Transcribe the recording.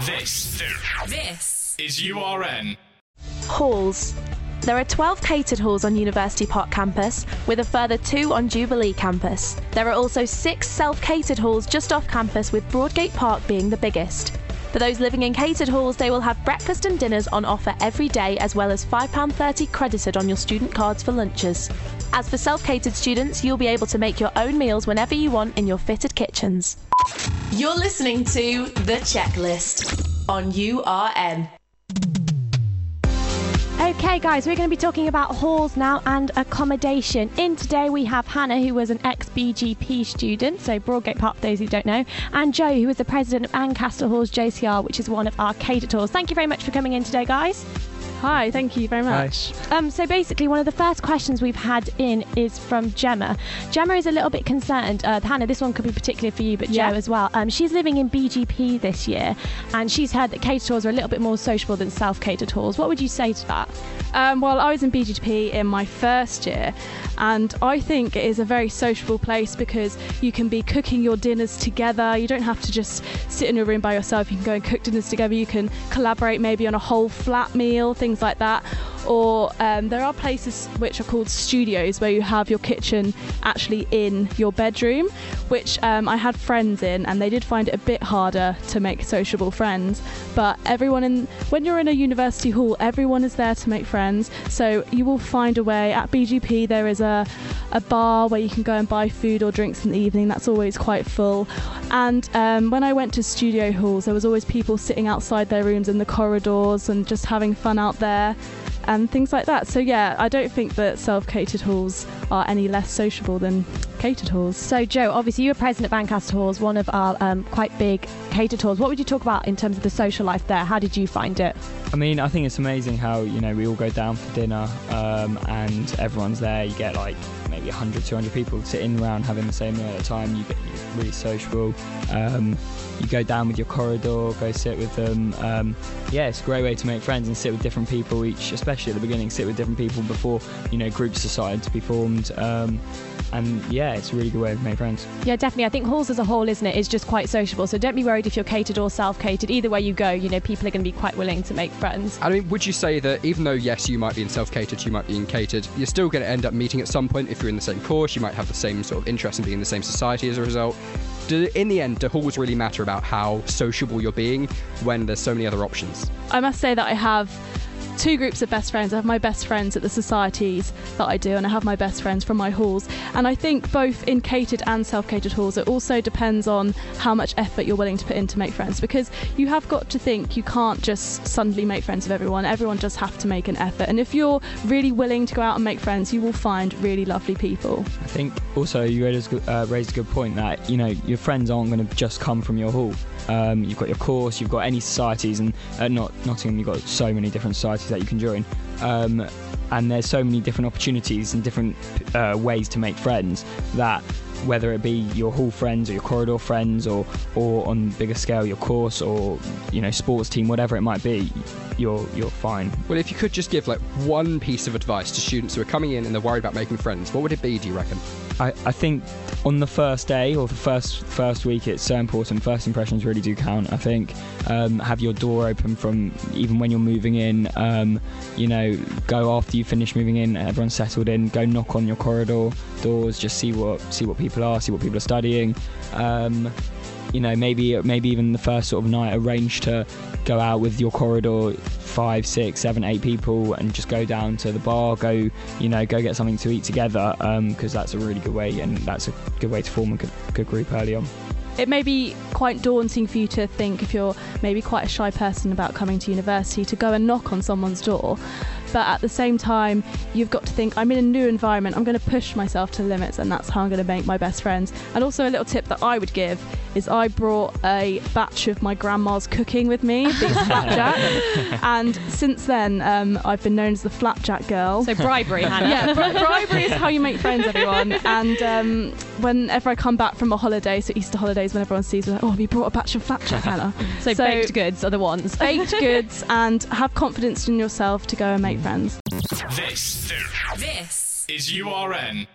This is URN. Halls. There are 12 catered halls on University Park campus, with a further 2 on Jubilee campus. There are also 6 self-catered halls just off campus, with Broadgate Park being the biggest. For those living in catered halls, they will have breakfast and dinners on offer every day, as well as £5.30 credited on your student cards for lunches. As for self-catered students, you'll be able to make your own meals whenever you want in your fitted kitchens. You're listening to The Checklist on URN. Okay guys, we're going to be talking about halls now and accommodation. In today we have Hannah, who was an ex-BGP student, so Broadgate Park for those who don't know, and Joe, who is the president of Ancaster Halls JCR, which is one of our catered halls. Thank you very much for coming in today, guys. Hi, thank you very much. So basically, one of the first questions we've had in is from Gemma. Gemma is a little bit concerned. Hannah, this one could be particular for you, but Joe as well. She's living in BGP this year, and she's heard that catered halls are a little bit more sociable than self-catered halls. What would you say to that? Well, I was in BGP in my first year, and I think it is a very sociable place because you can be cooking your dinners together. You don't have to just sit in your room by yourself. You can go and cook dinners together. You can collaborate maybe on a whole flat meal, things like that. Or there are places which are called studios where you have your kitchen actually in your bedroom, which I had friends in, and they did find it a bit harder to make sociable friends. But when you're in a university hall, everyone is there to make friends, so you will find a way. At BGP there is a bar where you can go and buy food or drinks in the evening. That's always quite full. And when I went to studio halls, there was always people sitting outside their rooms in the corridors and just having fun out there and things like that. So yeah, I don't think that self-catered halls are any less sociable than catered halls. So Joe, obviously you were president of Ancaster Halls, one of our quite big catered halls. What would you talk about in terms of the social life there? How did you find it? I mean, I think it's amazing how, we all go down for dinner and everyone's there. You get like maybe 100, 200 people sitting around having the same meal at a time. You're really sociable. You go down with your corridor, go sit with them. It's a great way to make friends and sit with different people each, especially at the beginning, sit with different people before, groups decide to be formed. It's a really good way to make friends. Yeah, definitely. I think halls as a whole, isn't it, is just quite sociable. So don't be worried if you're catered or self-catered. Either way you go, people are going to be quite willing to make friends. I mean, would you say that even though, yes, you might be in self-catered, you might be in catered, you're still going to end up meeting at some point if you're in the same course? You might have the same sort of interest in being in the same society as a result. In the end, do halls really matter about how sociable you're being when there's so many other options? I must say that I have 2 groups of best friends. I have my best friends at the societies that I do, and I have my best friends from my halls. And I think both in catered and self-catered halls, it also depends on how much effort you're willing to put in to make friends, because you have got to think you can't just suddenly make friends with everyone. Everyone does have to make an effort, and if you're really willing to go out and make friends, you will find really lovely people. I think also you raised a good point that your friends aren't going to just come from your hall. You've got your course, you've got any societies, and at Nottingham you've got so many different societies that you can join, and there's so many different opportunities and different ways to make friends that whether it be your hall friends or your corridor friends or on bigger scale your course or sports team, whatever it might be, you're fine. Well, if you could just give one piece of advice to students who are coming in and they're worried about making friends, what would it be, do you reckon? I think on the first day or the first week, it's so important. First impressions really do count. I think have your door open from even when you're moving in. Go after you finish moving in, everyone's settled in. Go knock on your corridor doors, just see what people are, see what people are studying. Maybe even the first sort of night, arrange to go out with your corridor 5, 6, 7, 8 people and just go down to the bar, go get something to eat together, because that's a really good way, and that's a good way to form a good group early on. It may be quite daunting for you to think, if you're maybe quite a shy person about coming to university, to go and knock on someone's door. But at the same time, you've got to think, I'm in a new environment, I'm going to push myself to the limits, and that's how I'm going to make my best friends. And also a little tip that I would give is I brought a batch of my grandma's cooking with me, big flapjack. And since then, I've been known as the flapjack girl. So bribery, Hannah. Yeah, bribery is how you make friends, everyone. And whenever I come back from a holiday, so Easter holidays, when everyone sees me, have you brought a batch of flapjack, Hannah? So baked goods are the ones. Baked goods, and have confidence in yourself to go and make friends. This is URN.